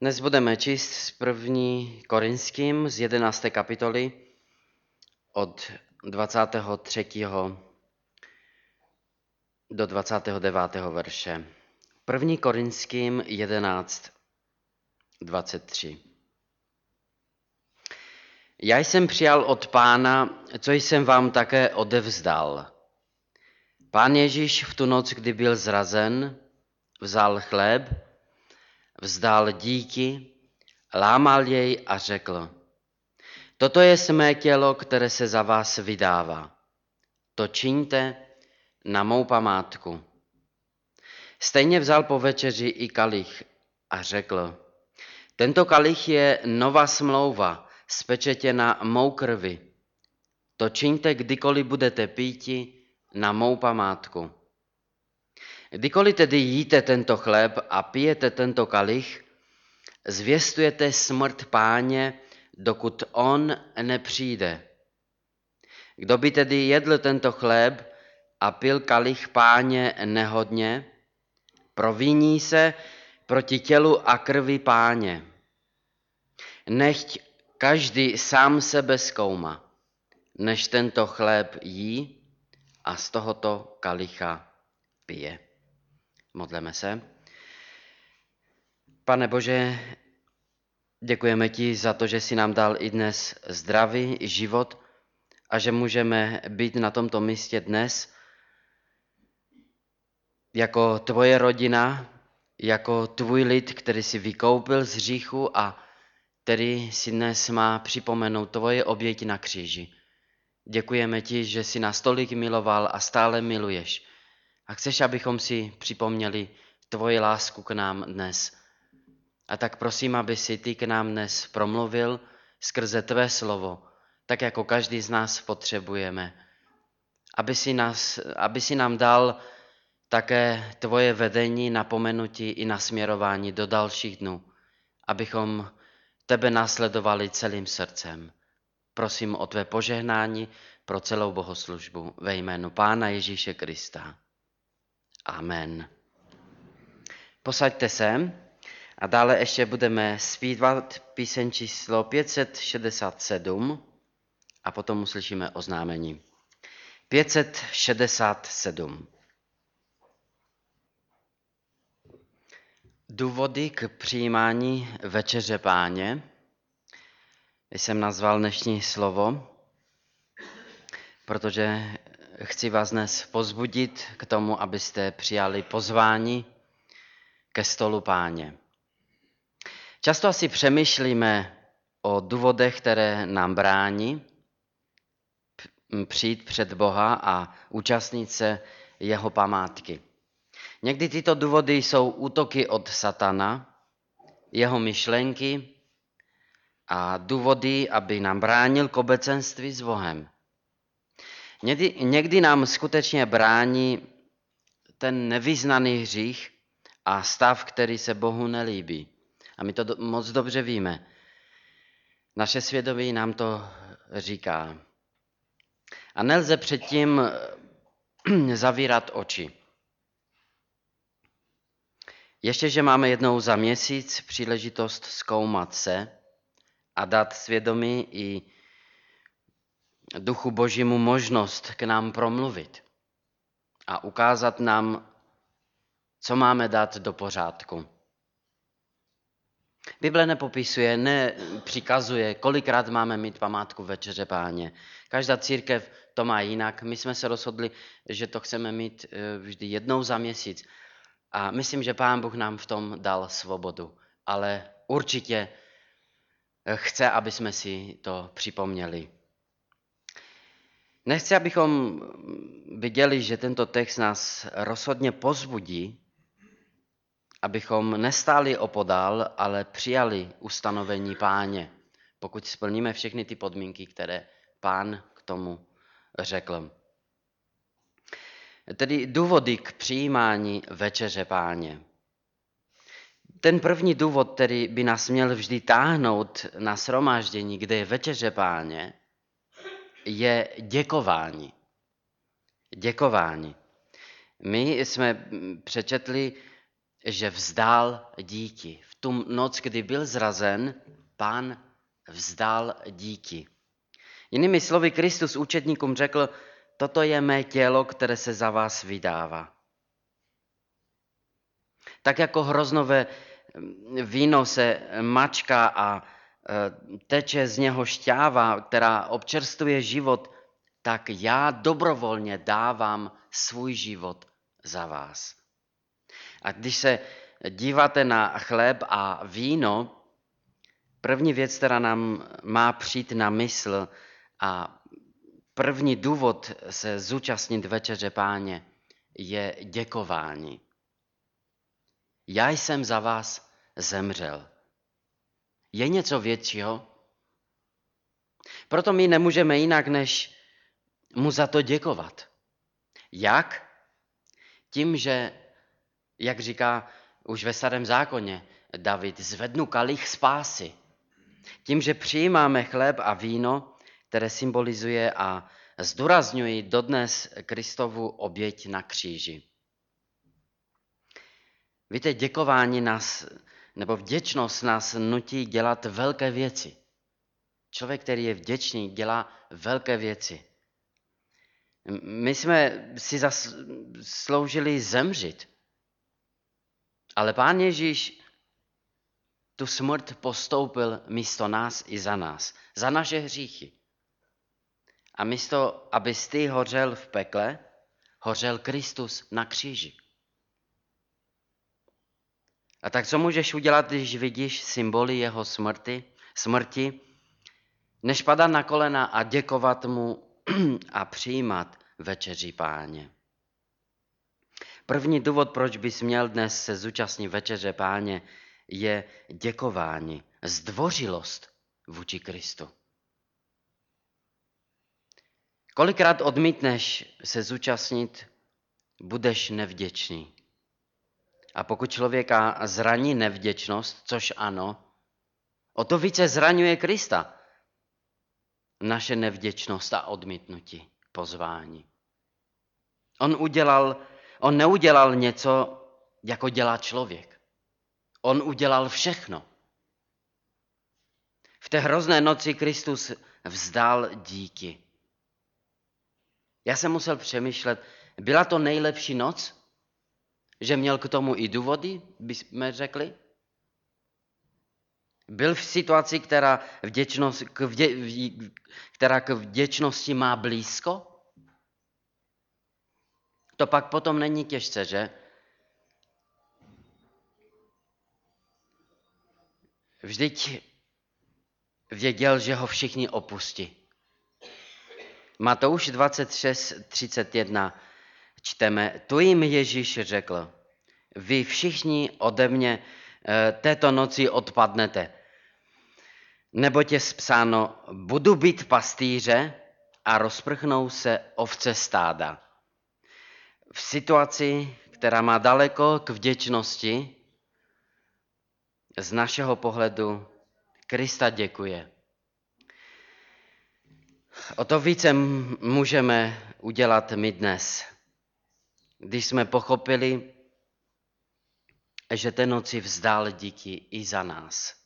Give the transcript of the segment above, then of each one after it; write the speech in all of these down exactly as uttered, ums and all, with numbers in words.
Dnes budeme číst z první Korinským z jedenácté kapitoly od dvacátého třetího do dvacátého devátého verše. První Korinským jedenáct, dvacet tři. Já jsem přijal od Pána, co jsem vám také odevzdal. Pán Ježíš v tu noc, kdy byl zrazen, vzal chléb, vzdal díky, lámal jej a řekl: Toto je mé tělo, které se za vás vydává. To čiňte na mou památku. Stejně vzal po večeři i kalich a řekl: Tento kalich je nová smlouva, spečetěna mou krvi. To čiňte, kdykoliv budete píti, na mou památku. Kdykoliv tedy jíte tento chléb a pijete tento kalich, zvěstujete smrt Páně, dokud on nepřijde. Kdo by tedy jedl tento chléb a pil kalich Páně nehodně, proviní se proti tělu a krvi Páně. Nechť každý sám sebe zkoumá, než tento chléb jí a z tohoto kalicha pije. Modleme se. Pane Bože, děkujeme ti za to, že jsi nám dal i dnes zdravý život a že můžeme být na tomto místě dnes jako tvoje rodina, jako tvůj lid, který si vykoupil z hříchu a který si dnes má připomenout tvoje oběti na kříži. Děkujeme ti, že jsi nás tolik miloval a stále miluješ. A chceš, abychom si připomněli tvoji lásku k nám dnes. A tak prosím, aby si ty k nám dnes promluvil skrze tvé slovo, tak jako každý z nás potřebujeme. Aby si, nás, aby si nám dal také tvoje vedení, napomenutí i nasměrování do dalších dnů, abychom tebe následovali celým srdcem. Prosím o tvé požehnání pro celou bohoslužbu ve jménu Pána Ježíše Krista. Amen. Posaďte se a dále ještě budeme zpívat píseň číslo pět set šedesát sedm a potom uslyšíme oznámení. pět set šedesát sedm. Důvody k přijímání večeře Páně jsem nazval dnešní slovo, protože chci vás dnes povzbudit k tomu, abyste přijali pozvání ke stolu Páně. Často asi přemýšlíme o důvodech, které nám brání přijít před Boha a účastnit se jeho památky. Někdy tyto důvody jsou útoky od satana, jeho myšlenky a důvody, aby nám bránil k obecenství s Bohem. Někdy, někdy nám skutečně brání ten nevyznaný hřích a stav, který se Bohu nelíbí. A my to do, moc dobře víme. Naše svědomí nám to říká. A nelze předtím zavírat oči. Ještě, že máme jednou za měsíc příležitost zkoumat se a dát svědomí i Duchu Božímu možnost k nám promluvit a ukázat nám, co máme dát do pořádku. Bible nepopisuje, nepřikazuje, kolikrát máme mít památku večeře Páně. Každá církev to má jinak. My jsme se rozhodli, že to chceme mít vždy jednou za měsíc. A myslím, že Pán Bůh nám v tom dal svobodu. Ale určitě chce, aby jsme si to připomněli. Nechci, abychom viděli, že tento text nás rozhodně povzbudí, abychom nestáli opodál, ale přijali ustanovení Páně, pokud splníme všechny ty podmínky, které Pán k tomu řekl. Tedy důvody k přijímání večeře Páně. Ten první důvod, který by nás měl vždy táhnout na shromáždění, kde je večeře Páně, je děkování. Děkování. My jsme přečetli, že vzdal díky. V tu noc, kdy byl zrazen, Pán vzdal díky. Jinými slovy, Kristus učedníkům řekl, toto je mé tělo, které se za vás vydává. Tak jako hroznové víno se mačká a teče z něho šťáva, která občerstvuje život, tak já dobrovolně dávám svůj život za vás. A když se díváte na chléb a víno, první věc, která nám má přijít na mysl a první důvod se zúčastnit večeře Páně je děkování. Já jsem za vás zemřel. Je něco většího? Proto my nemůžeme jinak, než mu za to děkovat. Jak? Tím, že, jak říká už ve Starém zákoně David, zvednu kalich spásy. Tím, že přijímáme chléb a víno, které symbolizuje a zdůrazňují dodnes Kristovu oběť na kříži. Víte, děkování nás, nebo vděčnost nás nutí dělat velké věci. Člověk, který je vděčný, dělá velké věci. My jsme si zasloužili zemřít, ale Pán Ježíš tu smrt postoupil místo nás i za nás, za naše hříchy. A místo, abys ty hořel v pekle, hořel Kristus na kříži. A tak co můžeš udělat, když vidíš symboly jeho smrti, smrti, než padat na kolena a děkovat mu a přijímat večeři Páně. První důvod, proč bys měl dnes se zúčastnit večeře Páně, je děkování, zdvořilost vůči Kristu. Kolikrát odmítneš se zúčastnit, budeš nevděčný. A pokud člověka zraní nevděčnost, což ano, o to více zraňuje Krista naše nevděčnost a odmítnutí pozvání. On udělal, on neudělal něco, jako dělá člověk. On udělal všechno. V té hrozné noci Kristus vzdal díky. Já jsem musel přemýšlet, byla to nejlepší noc? Že měl k tomu i důvody, bychom řekli? Byl v situaci, která, vděčnost, k vdě, která k vděčnosti má blízko? To pak potom není těžce, že? Vždyť věděl, že ho všichni opustí. Matouš dvacet šest třicet jedna čteme, tu jim Ježíš řekl, vy všichni ode mě této noci odpadnete. Neboť je psáno, budu být pastýře a rozprchnou se ovce stáda. V situaci, která má daleko k vděčnosti, z našeho pohledu Krista děkuje. O to více můžeme udělat my dnes, když jsme pochopili, že té noci vzdal díky i za nás.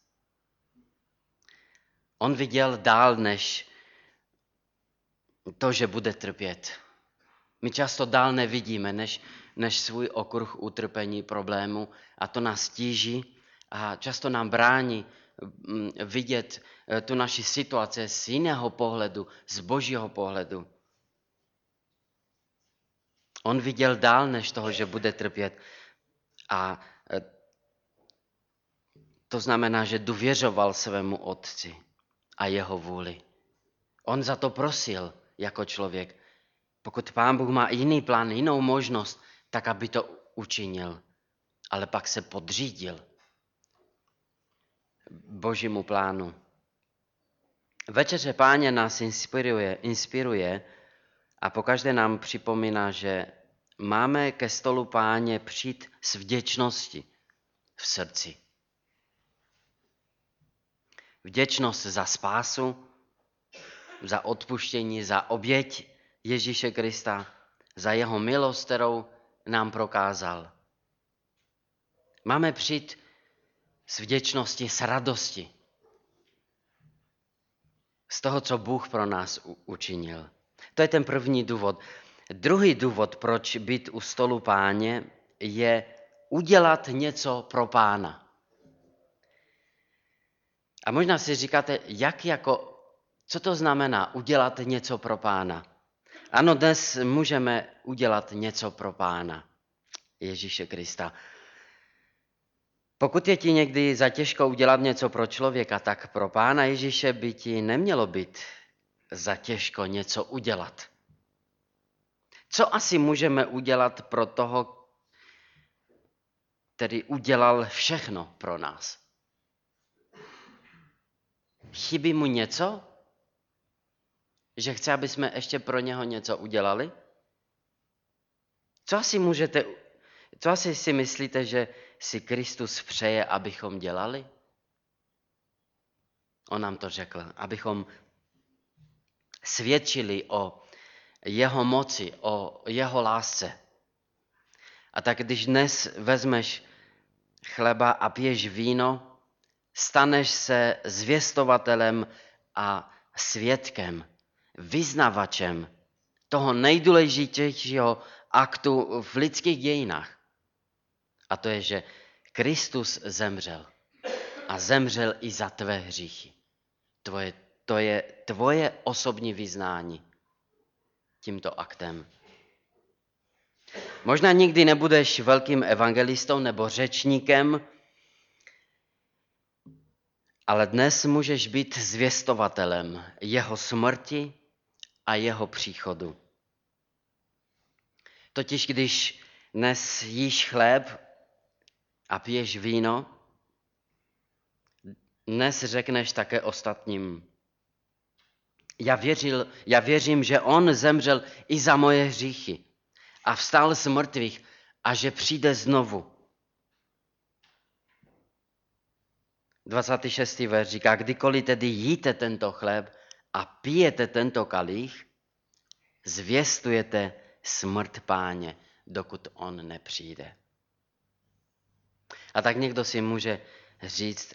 On viděl dál, než to, že bude trpět. My často dál nevidíme, než, než svůj okruh utrpení, problému a to nás tíží a často nám brání vidět tu naši situaci z jiného pohledu, z Božího pohledu. On viděl dál, než toho, že bude trpět. A to znamená, že důvěřoval svému otci a jeho vůli. On za to prosil jako člověk. Pokud Pán Bůh má jiný plán, jinou možnost, tak aby to učinil. Ale pak se podřídil Božímu plánu. Večeře Páně nás inspiruje, inspiruje a pokaždé nám připomíná, že máme ke stolu Páně přijít s vděčností v srdci. Vděčnost za spásu, za odpuštění, za oběť Ježíše Krista, za jeho milost, kterou nám prokázal. Máme přijít s vděčností, s radostí. Z toho, co Bůh pro nás učinil. To je ten první důvod. Druhý důvod, proč být u stolu Páně, je udělat něco pro Pána. A možná si říkáte, jak jako, co to znamená udělat něco pro Pána? Ano, dnes můžeme udělat něco pro Pána, Ježíše Krista. Pokud je ti někdy zatěžko udělat něco pro člověka, tak pro Pána Ježíše by ti nemělo být zatěžko něco udělat. Co asi můžeme udělat pro toho, který udělal všechno pro nás? Chybí mu něco? Že chce, aby jsme ještě pro něho něco udělali? Co asi můžete, co asi si myslíte, že si Kristus přeje, abychom dělali? On nám to řekl, abychom svědčili o jeho moci, o jeho lásce. A tak když dnes vezmeš chleba a piješ víno, staneš se zvěstovatelem a svědkem, vyznavačem toho nejdůležitějšího aktu v lidských dějinách. A to je, že Kristus zemřel. A zemřel i za tvé hříchy. Tvoje, to je tvoje osobní vyznání tímto aktem. Možná nikdy nebudeš velkým evangelistou nebo řečníkem, ale dnes můžeš být zvěstovatelem jeho smrti a jeho příchodu. Totiž když dnes jíš chléb a piješ víno, dnes řekneš také ostatním. Já, věřil, já věřím, že on zemřel i za moje hříchy a vstal z mrtvých a že přijde znovu. dvacátý šestý verš říká, kdykoliv tedy jíte tento chléb a pijete tento kalich, zvěstujete smrt Páně, dokud on nepřijde. A tak někdo si může říct,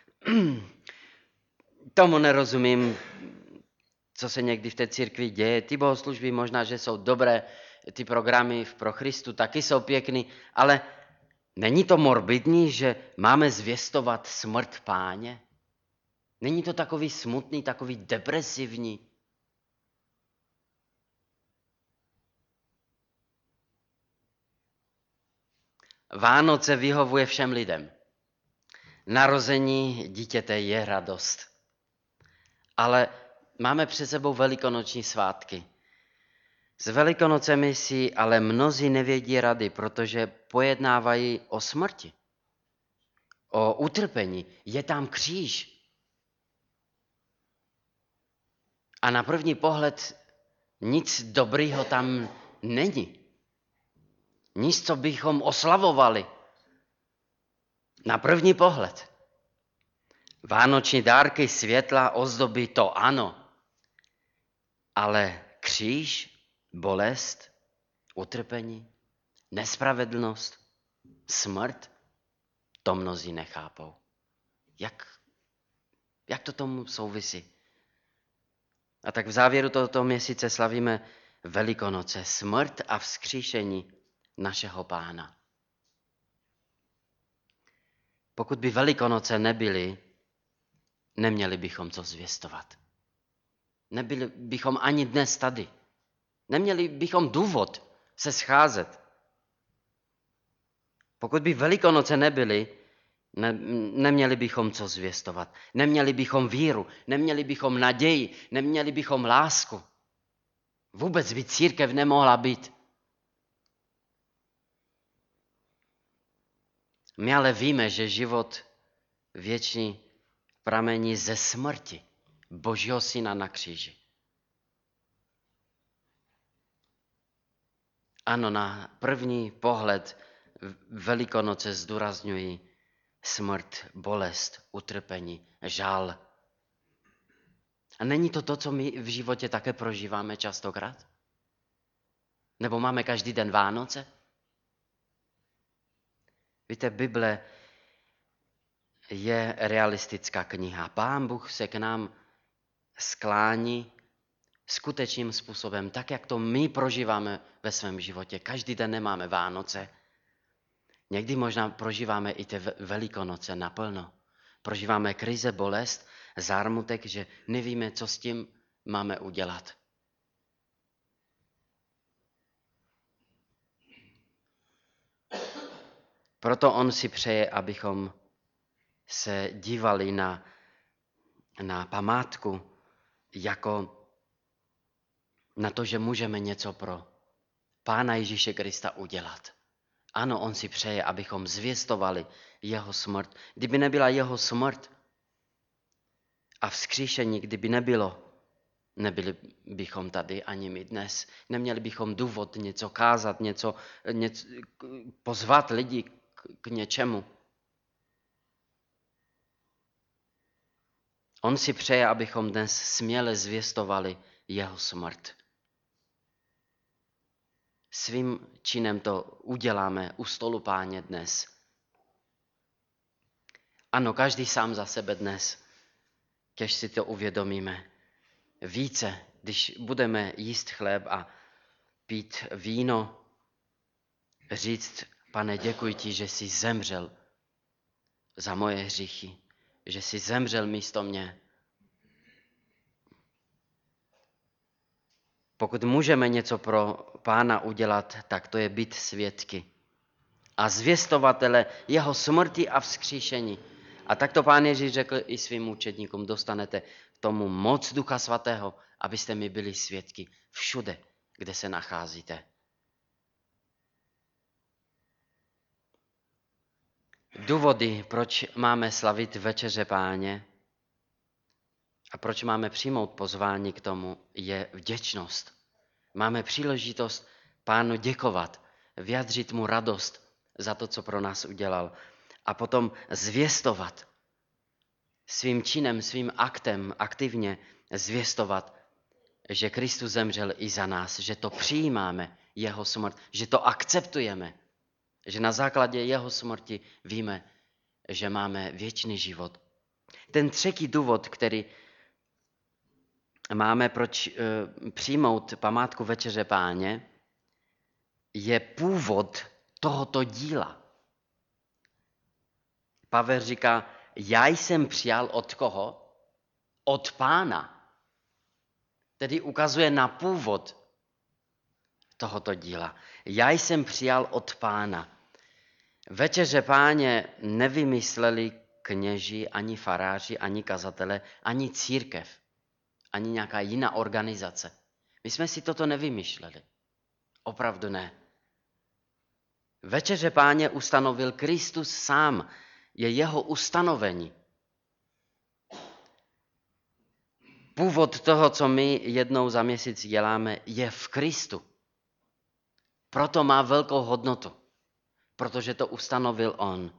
tomu nerozumím, co se někdy v té církvi děje. Ty bohoslužby možná, že jsou dobré, ty programy v Pro Christu taky jsou pěkný, ale není to morbidní, že máme zvěstovat smrt Páně? Není to takový smutný, takový depresivní? Vánoce vyhovuje všem lidem. Narození dítěte je radost. Ale máme před sebou velikonoční svátky. S Velikonocemi si ale mnozí nevědí rady, protože pojednávají o smrti, o utrpení. Je tam kříž. A na první pohled nic dobrýho tam není. Nic, co bychom oslavovali. Na první pohled. Vánoční dárky, světla, ozdoby, to ano. Ale kříž, bolest, utrpení, nespravedlnost, smrt, to mnozí nechápou. Jak, jak to tomu souvisí? A tak v závěru tohoto měsíce slavíme Velikonoce, smrt a vzkříšení našeho Pána. Pokud by Velikonoce nebyly, neměli bychom co zvěstovat. Nebyli bychom ani dnes tady. Neměli bychom důvod se scházet. Pokud by Velikonoce nebyly, ne, neměli bychom co zvěstovat. Neměli bychom víru, neměli bychom naději, neměli bychom lásku. Vůbec by církev nemohla být. My ale víme, že život věčný pramení ze smrti Božího Syna na kříži. Ano, na první pohled Velikonoce zdůrazňují smrt, bolest, utrpení, žál. A není to to, co my v životě také prožíváme častokrát? Nebo máme každý den Vánoce? Víte, Bible je realistická kniha. Pán Bůh se k nám sklání skutečným způsobem, tak jak to my prožíváme ve svém životě. Každý den nemáme Vánoce. Někdy možná prožíváme i ty Velikonoce naplno. Prožíváme krize, bolest, zármutek, že nevíme, co s tím máme udělat. Proto on si přeje, abychom se dívali na, na památku jako na to, že můžeme něco pro Pána Ježíše Krista udělat. Ano, on si přeje, abychom zvěstovali jeho smrt. Kdyby nebyla jeho smrt a vzkříšení, kdyby nebylo, nebyli bychom tady ani my dnes. Neměli bychom důvod něco kázat, něco, něco pozvat lidi k, k něčemu. On si přeje, abychom dnes směle zvěstovali jeho smrt. Svým činem to uděláme u stolu Páně dnes. Ano, každý sám za sebe dnes, když si to uvědomíme. Více, když budeme jíst chléb a pít víno, říct, Pane, děkuji ti, že jsi zemřel za moje hříchy, že jsi zemřel místo mě. Pokud můžeme něco pro Pána udělat, tak to je být svědky a zvěstovatele jeho smrti a vzkříšení. A tak to Pán Ježíš řekl i svým učedníkům, dostanete tomu moc Ducha Svatého, abyste mi byli svědky všude, kde se nacházíte. Důvody, proč máme slavit večeře Páně a proč máme přijmout pozvání k tomu, je vděčnost. Máme příležitost Pánu děkovat, vyjádřit mu radost za to, co pro nás udělal. A potom zvěstovat svým činem, svým aktem, aktivně zvěstovat, že Kristus zemřel i za nás, že to přijímáme, jeho smrt, že to akceptujeme, že na základě jeho smrti víme, že máme věčný život. Ten třetí důvod, který máme, proč e, přijmout památku Večeře Páně, je původ tohoto díla. Pavel říká, já jsem přijal od koho? Od Pána. Tedy ukazuje na původ tohoto díla. Já jsem přijal od Pána. Večeře Páně nevymysleli kněži, ani faráři, ani kazatele, ani církev, ani nějaká jiná organizace. My jsme si toto nevymýšleli. Opravdu ne. Večeře Páně ustanovil Kristus sám. Je jeho ustanovení. Původ toho, co my jednou za měsíc děláme, je v Kristu. Proto má velkou hodnotu, protože to ustanovil on.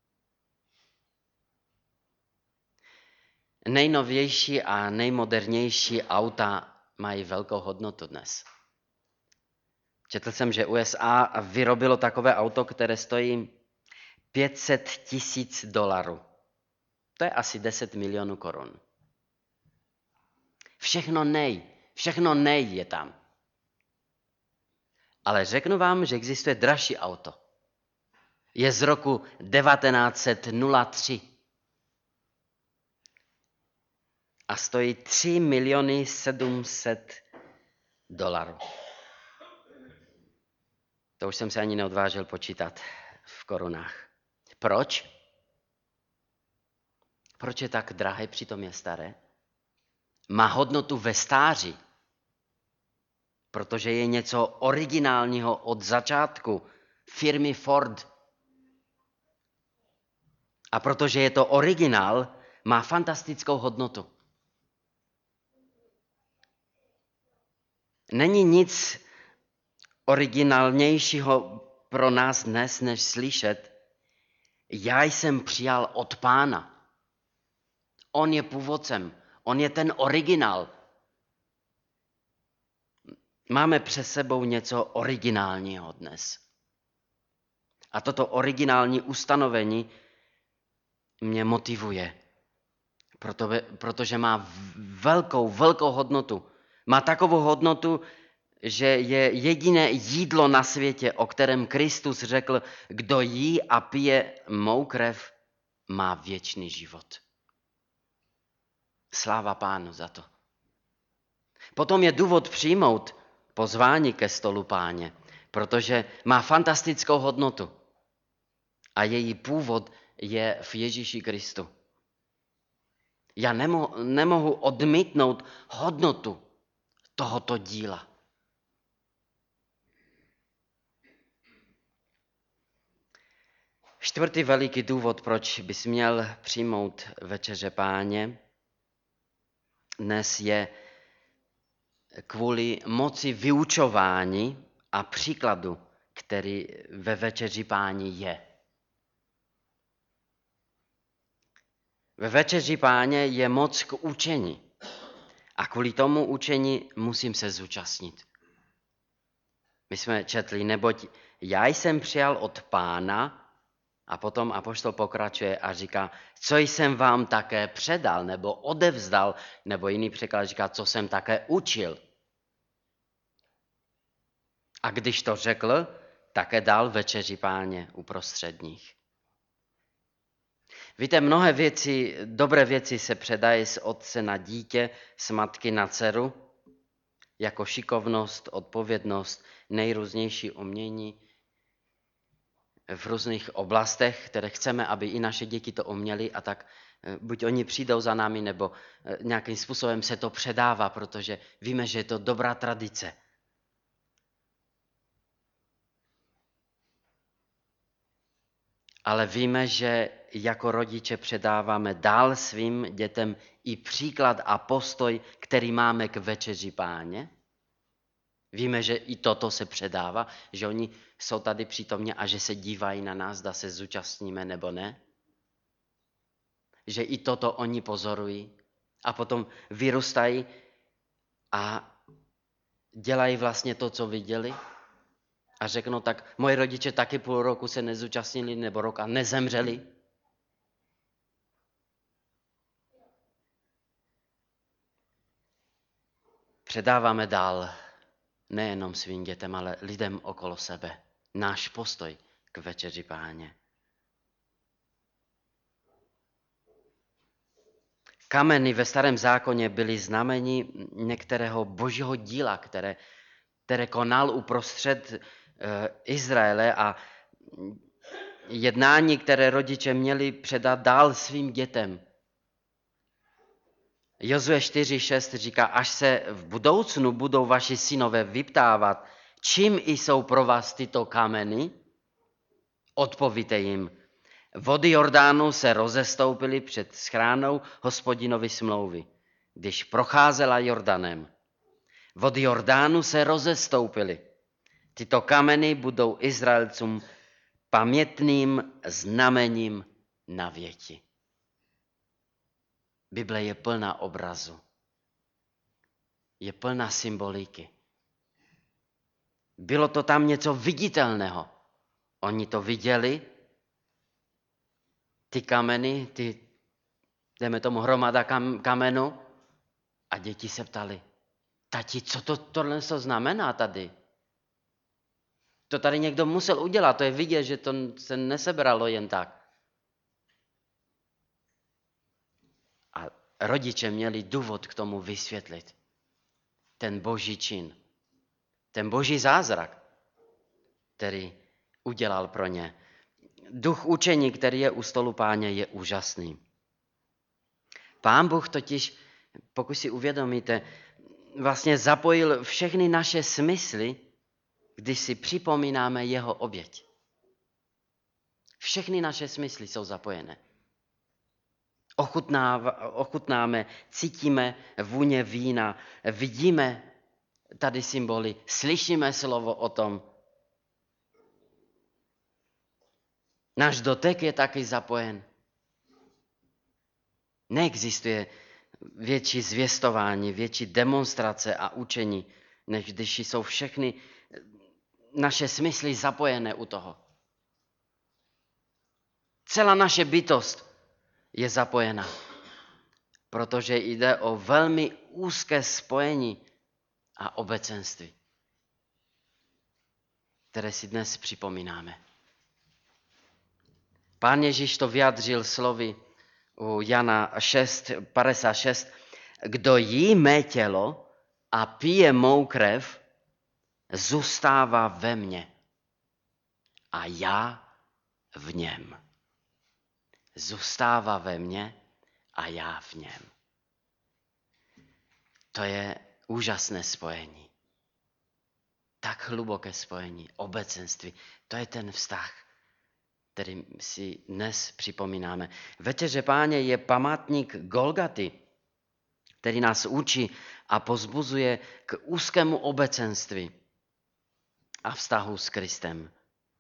Nejnovější a nejmodernější auta mají velkou hodnotu dnes. Četl jsem, že U S A vyrobilo takové auto, které stojí pět set tisíc dolarů. To je asi deset milionů korun. Všechno nej, všechno nej je tam. Ale řeknu vám, že existuje dražší auto. Je z roku devatenáct set tři. A stojí tři miliony sedm set dolarů. To už jsem se ani neodvážil počítat v korunách. Proč? Proč je tak drahé, přitom je staré? Má hodnotu ve stáří, protože je něco originálního od začátku firmy Ford. A protože je to originál, má fantastickou hodnotu. Není nic originálnějšího pro nás dnes, než slyšet, já jsem přijal od Pána. On je původcem, on je ten originál. Máme před sebou něco originálního dnes. A toto originální ustanovení mě motivuje, proto, protože má velkou, velkou hodnotu. Má takovou hodnotu, že je jediné jídlo na světě, o kterém Kristus řekl, kdo jí a pije mou krev, má věčný život. Sláva Pánu za to. Potom je důvod přijmout pozvání ke stolu Páně, protože má fantastickou hodnotu a její původ je v Ježíši Kristu. Já nemo, nemohu odmítnout hodnotu tohoto díla. Čtvrtý veliký důvod, proč bys měl přijmout večeře Páně, dnes je kvůli moci vyučování a příkladu, který ve večeři Páně je. Ve večeři Páně je moc k učení a kvůli tomu učení musím se zúčastnit. My jsme četli, neboť já jsem přijal od Pána, a potom apoštol pokračuje a říká, co jsem vám také předal, nebo odevzdal, nebo jiný překlad říká, co jsem také učil. A když to řekl, také dal večeři Páně uprostřed nich. Víte, mnohé věci, dobré věci se předají z otce na dítě, z matky na dceru, jako šikovnost, odpovědnost, nejrůznější umění v různých oblastech, které chceme, aby i naše děti to uměly, a tak buď oni přijdou za námi, nebo nějakým způsobem se to předává, protože víme, že je to dobrá tradice. Ale víme, že jako rodiče předáváme dál svým dětem i příklad a postoj, který máme k večeři Páně. Víme, že i toto se předává, že oni jsou tady přítomně a že se dívají na nás, zda se zúčastníme nebo ne. Že i toto oni pozorují a potom vyrůstají a dělají vlastně to, co viděli. A řeknou tak, moji rodiče taky půl roku se nezúčastnili nebo rok a nezemřeli. Předáváme dál nejenom svým dětem, ale lidem okolo sebe náš postoj k večeři Páně. Kameny ve Starém zákoně byly znamení některého božího díla, které, které konal uprostřed uh, Izraele a jednání, které rodiče měli předat dál svým dětem. Jozue čtyři šest říká, až se v budoucnu budou vaši synové vyptávat, čím jsou pro vás tyto kameny, odpovíte jim. Vody Jordánu se rozestoupily před schránou Hospodinovy smlouvy, když procházela Jordanem. Vody Jordánu se rozestoupily. Tyto kameny budou Izraelcům pamětným znamením na věky. Bible je plná obrazu. Je plná symboliky. Bylo to tam něco viditelného. Oni to viděli, ty kameny, ty, jdeme tomu, hromada kam, kamenu, a děti se ptali, tati, co to tohle znamená tady? To tady někdo musel udělat, to je vidět, že to se nesebralo jen tak. A rodiče měli důvod k tomu vysvětlit. Ten boží čin, ten boží zázrak, který udělal pro ně. Duch učení, který je u stolu Páně, je úžasný. Pán Bůh totiž, pokud si uvědomíte, vlastně zapojil všechny naše smysly, když si připomínáme jeho oběť. Všechny naše smysly jsou zapojené. Ochutnáme, cítíme vůně vína, vidíme tady symboly, slyšíme slovo o tom. Náš dotek je taky zapojen. Neexistuje větší zvěstování, větší demonstrace a učení, než když jsou všechny naše smysly zapojené u toho. Celá naše bytost je zapojena. Protože jde o velmi úzké spojení a obecenství, které si dnes připomínáme. Pán Ježíš to vyjádřil slovy u Jana šest padesát šest. Kdo jí mé tělo a pije mou krev, zůstává ve mně a já v něm. Zůstává ve mně a já v něm. To je úžasné spojení. Tak hluboké spojení, obecenství. To je ten vztah, který si dnes připomínáme. Večeře Páně je památník Golgaty, který nás učí a pozbuzuje k úzkému obecenství a vztahu s Kristem.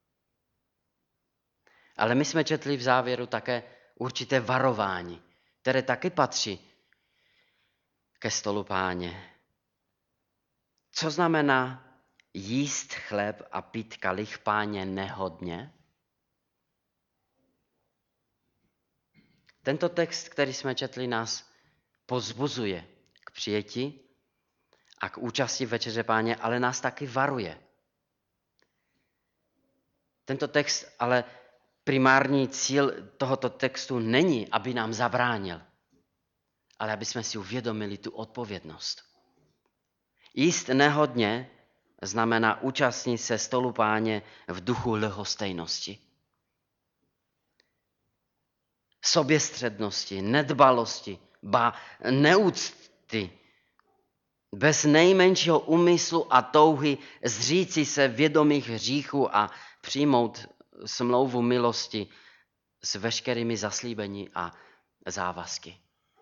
Ale my jsme četli v závěru také určité varování, které taky patří ke stolu Páně. Co znamená jíst chléb a pít kalich Páně nehodně? Tento text, který jsme četli, nás pozbuzuje k přijetí a k účasti večeře Páně, ale nás taky varuje. Tento text, ale primární cíl tohoto textu není, aby nám zabránil, ale aby jsme si uvědomili tu odpovědnost. Jíst nehodně znamená účastnit se stolu Páně v duchu lhostejnosti, soběstřednosti, nedbalosti, ba neúcty, bez nejmenšího úmyslu a touhy zříci se vědomých hříchů a přijmout smlouvu milosti s veškerými zaslíbení a závazky.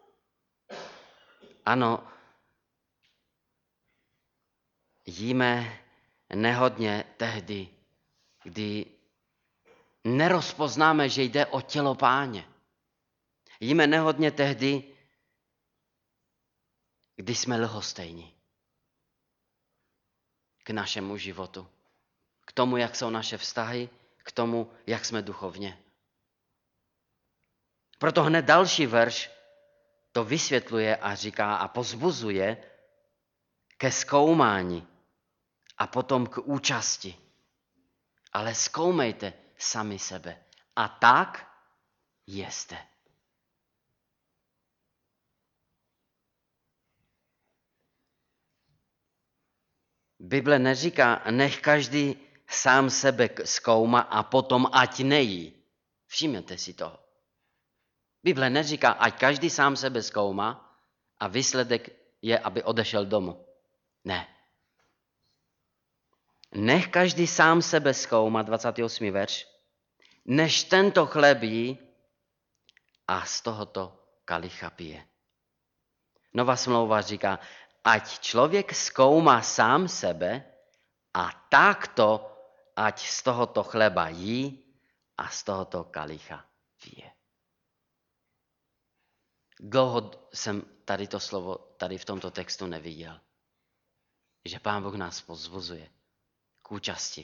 Ano, jíme nehodně tehdy, kdy nerozpoznáme, že jde o tělo Páně. Jíme nehodně tehdy, kdy jsme lhostejní k našemu životu, k tomu, jak jsou naše vztahy, k tomu, jak jsme duchovně. Proto hned další verš to vysvětluje a říká a pozbuzuje ke zkoumání a potom k účasti. Ale zkoumejte sami sebe a tak jeste. Bible neříká, nech každý sám sebe zkoumá a potom ať nejí. Všimněte si toho. Bible neříká, ať každý sám sebe zkoumá a výsledek je, aby odešel domů. Ne. Nech každý sám sebe zkoumá, dvacátý osmý verš, než tento chléb jí a z tohoto kalicha pije. Nová smlouva říká, ať člověk zkoumá sám sebe a takto, ať z tohoto chleba jí a z tohoto kalicha pije. Dlouho jsem tady to slovo tady v tomto textu neviděl. Že Pán Bůh nás pozvuzuje k účasti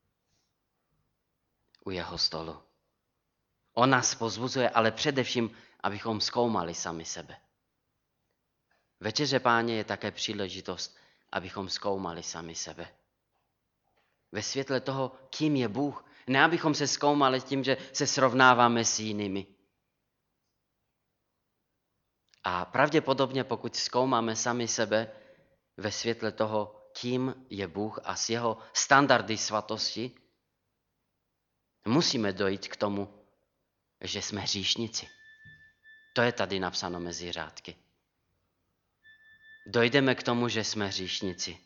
u jeho stolu. On nás pozvuzuje, ale především, abychom zkoumali sami sebe. Večeře Páně je také příležitost, abychom zkoumali sami sebe. Ve světle toho, kým je Bůh. Ne, abychom se zkoumali tím, že se srovnáváme s jinými. A pravděpodobně, pokud zkoumáme sami sebe ve světle toho, kým je Bůh a s jeho standardy svatosti, musíme dojít k tomu, že jsme hříšnici. To je tady napsáno mezi řádky. Dojdeme k tomu, že jsme hříšnici.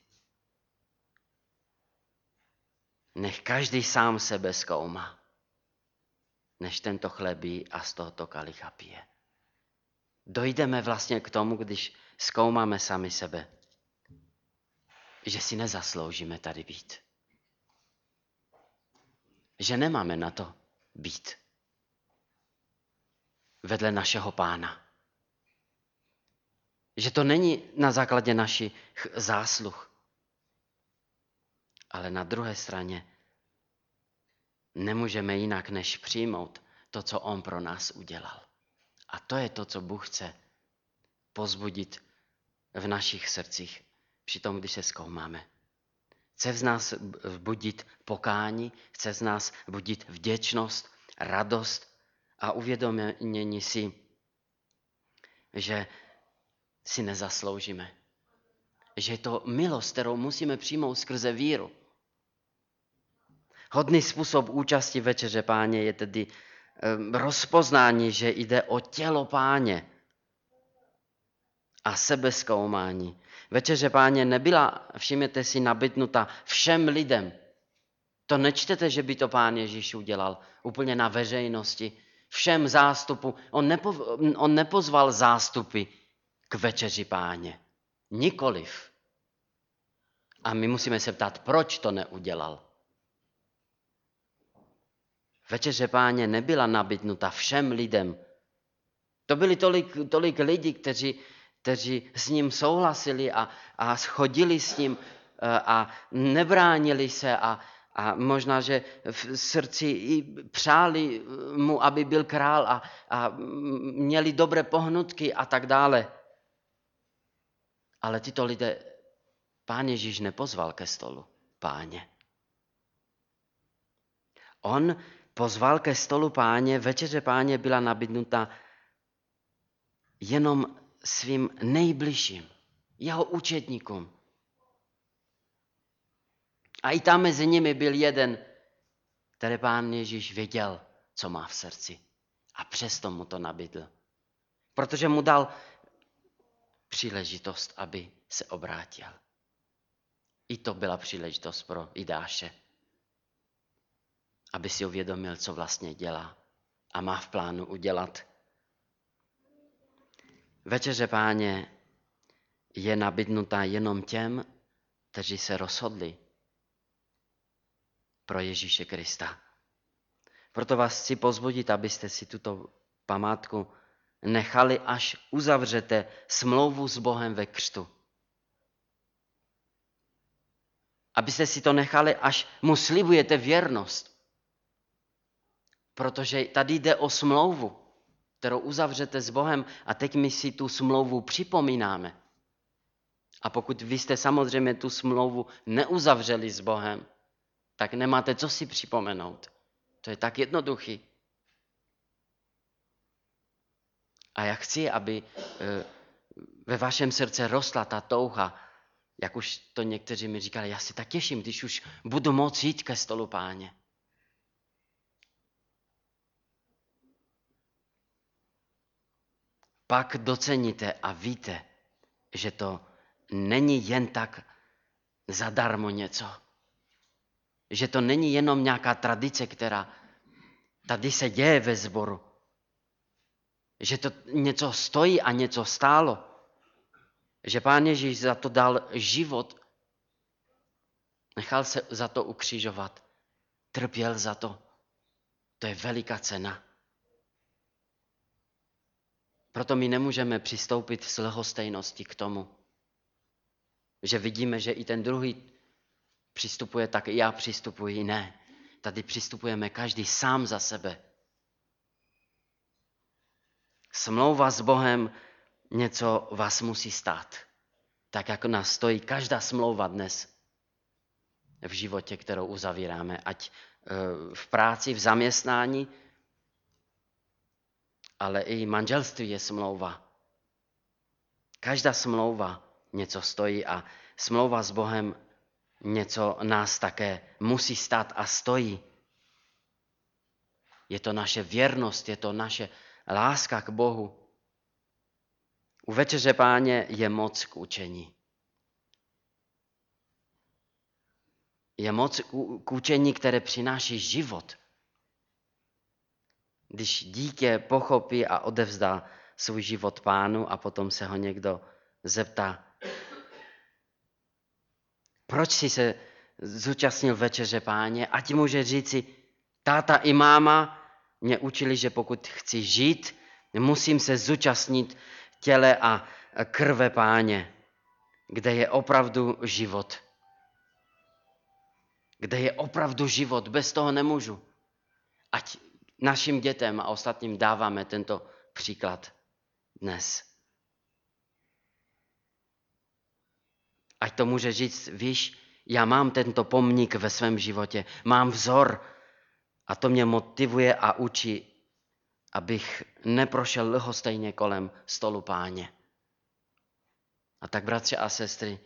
Nech každý sám sebe zkoumá, než tento chlebí a z tohoto kalicha pije. Dojdeme vlastně k tomu, když zkoumáme sami sebe, že si nezasloužíme tady být. Že nemáme na to být vedle našeho Pána. Že to není na základě našich zásluh, ale na druhé straně nemůžeme jinak, než přijmout to, co on pro nás udělal. A to je to, co Bůh chce pozbudit v našich srdcích, při tom, když se zkoumáme. Chce z nás budit pokání, chce z nás budit vděčnost, radost a uvědomění si, že si nezasloužíme. Že je to milost, kterou musíme přijmout skrze víru. Hodný způsob účasti Večeře Páně je tedy rozpoznání, že jde o tělo Páně a sebezkoumání. Večeře Páně nebyla, všimněte si, nabídnuta všem lidem. To nečtete, že by to Pán Ježíš udělal úplně na veřejnosti. Všem zástupu. On, nepo, on nepozval zástupy k Večeři Páně. Nikoliv. A my musíme se ptát, proč to neudělal. Večeře Páně nebyla nabídnuta všem lidem. To byli tolik, tolik lidí, kteří, kteří s ním souhlasili a, a chodili s ním a nebránili se a, a možná, že v srdci i přáli mu, aby byl král a, a měli dobré pohnutky a tak dále. Ale tyto lidé Pán Ježíš nepozval ke stolu Páně. On pozval ke stolu Páně, Večeře Páně byla nabídnuta jenom svým nejbližším, jeho učedníkům. A i tam mezi nimi byl jeden, který Pán Ježíš věděl, co má v srdci. A přesto mu to nabídl. Protože mu dal příležitost, aby se obrátil. I to byla příležitost pro Jidáše, aby si uvědomil, co vlastně dělá a má v plánu udělat. Večeře Páně je nabídnutá jenom těm, kteří se rozhodli pro Ježíše Krista. Proto vás chci pozbudit, abyste si tuto památku nechali, až uzavřete smlouvu s Bohem ve křtu. Abyste si to nechali, až mu slibujete věrnost. Protože tady jde o smlouvu, kterou uzavřete s Bohem a teď my si tu smlouvu připomínáme. A pokud vy jste samozřejmě tu smlouvu neuzavřeli s Bohem, tak nemáte co si připomenout. To je tak jednoduchý. A já chci, aby ve vašem srdce rostla ta touha, jak už to někteří mi říkali, já si tak těším, když už budu moct jít ke stolu Páně. Pak doceníte a víte, že to není jen tak zadarmo něco. Že to není jenom nějaká tradice, která tady se děje ve sboru. Že to něco stojí a něco stálo. Že Pán Ježíš za to dal život. Nechal se za to ukřižovat. Trpěl za to. To je veliká cena. Proto my nemůžeme přistoupit s lhostejností k tomu, že vidíme, že i ten druhý přistupuje, tak i já přistupuji. Ne, tady přistupujeme každý sám za sebe. Smlouva s Bohem něco vás musí stát. Tak jako nás stojí každá smlouva dnes v životě, kterou uzavíráme. Ať v práci, v zaměstnání, ale i manželství je smlouva. Každá smlouva něco stojí a smlouva s Bohem něco nás také musí stát a stojí. Je to naše věrnost, je to naše láska k Bohu. U Večeře Páně je moc k učení. Je moc k učení, které přináší život. Když dítě pochopí a odevzdá svůj život Pánu a potom se ho někdo zeptá, proč jsi se zúčastnil Večeře Páně, ať může říci, táta i máma mě učili, že pokud chci žít, musím se zúčastnit těle a krve Páně, kde je opravdu život. Kde je opravdu život, bez toho nemůžu. Ať našim dětem a ostatním dáváme tento příklad dnes. Ať to může říct, víš, já mám tento pomník ve svém životě, mám vzor a to mě motivuje a učí, abych neprošel lhostejně kolem stolu Páně. A tak, bratři a sestry,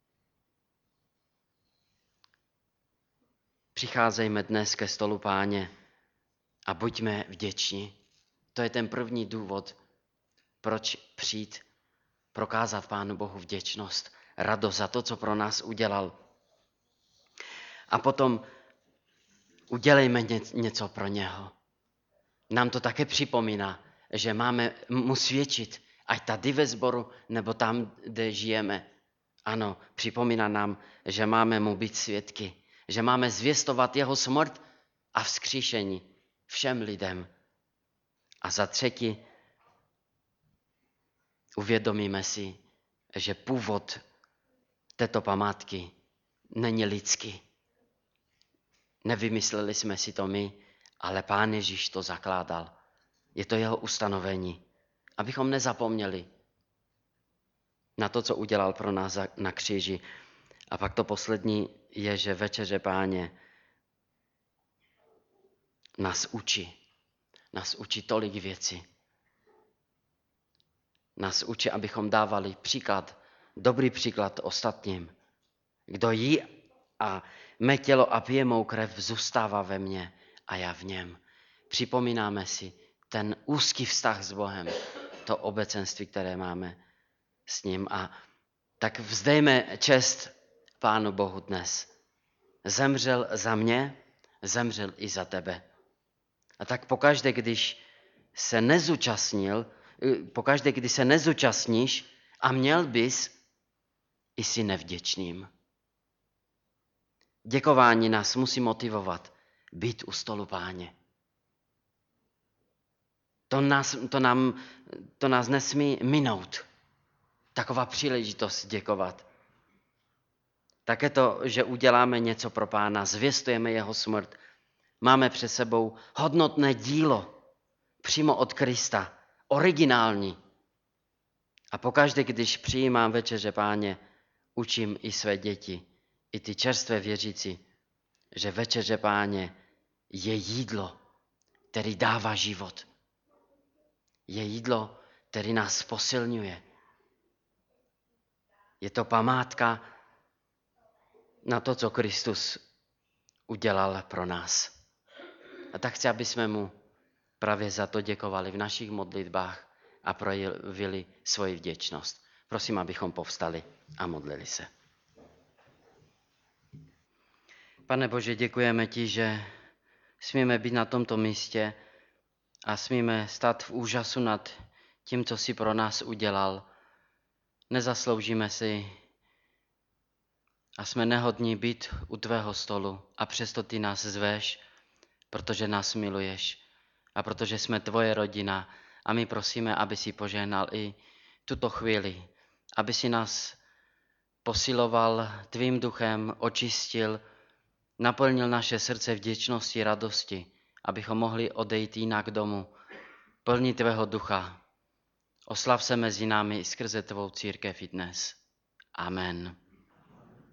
přicházejme dnes ke stolu Páně a buďme vděční. To je ten první důvod, proč přijít, prokázat Pánu Bohu vděčnost, radost za to, co pro nás udělal. A potom udělejme něco pro něho. Nám to také připomíná, že máme mu svědčit, ať tady ve sboru, nebo tam, kde žijeme. Ano, připomíná nám, že máme mu být svědky, že máme zvěstovat jeho smrt a vzkříšení všem lidem. A za třetí, uvědomíme si, že původ této památky není lidský. Nevymysleli jsme si to my, ale Pán Ježíš to zakládal. Je to jeho ustanovení, abychom nezapomněli na to, co udělal pro nás na kříži. A pak to poslední je, že večeře Páně nás učí. Nás učí tolik věcí. Nás učí, abychom dávali příklad, dobrý příklad ostatním. Kdo jí a mé tělo a pije mou krev, zůstává ve mně a já v něm. Připomínáme si ten úzký vztah s Bohem, to obecenství, které máme s ním. A tak vzdejme čest Pánu Bohu dnes. Zemřel za mě, zemřel i za tebe. A tak pokaždé, když se nezúčastnil, pokaždé, když se nezúčastníš a měl bys, i si nevděčným. Děkování nás musí motivovat být u stolu Páně. To nás, to nám, to nás nesmí minout. Taková příležitost děkovat. Také to, že uděláme něco pro Pána, zvěstujeme jeho smrt. Máme před sebou hodnotné dílo přímo od Krista, originální. A pokaždé, když přijímám večeře Páně, učím i své děti, i ty čerstvé věřící, že večeře Páně je jídlo, který dává život. Je jídlo, který nás posilňuje. Je to památka na to, co Kristus udělal pro nás. A tak chci, aby jsme mu právě za to děkovali v našich modlitbách a projevili svoji vděčnost. Prosím, abychom povstali a modlili se. Pane Bože, děkujeme ti, že smíme být na tomto místě a smíme stát v úžasu nad tím, co jsi pro nás udělal. Nezasloužíme si a jsme nehodní být u tvého stolu a přesto ty nás zveš, protože nás miluješ a protože jsme tvoje rodina a my prosíme, aby si požehnal i tuto chvíli, aby si nás posiloval tvým duchem, očistil, naplnil naše srdce vděčnosti, radosti, abychom mohli odejít jinak domů, plní tvého ducha. Oslav se mezi námi skrze tvou církev i dnes. Amen.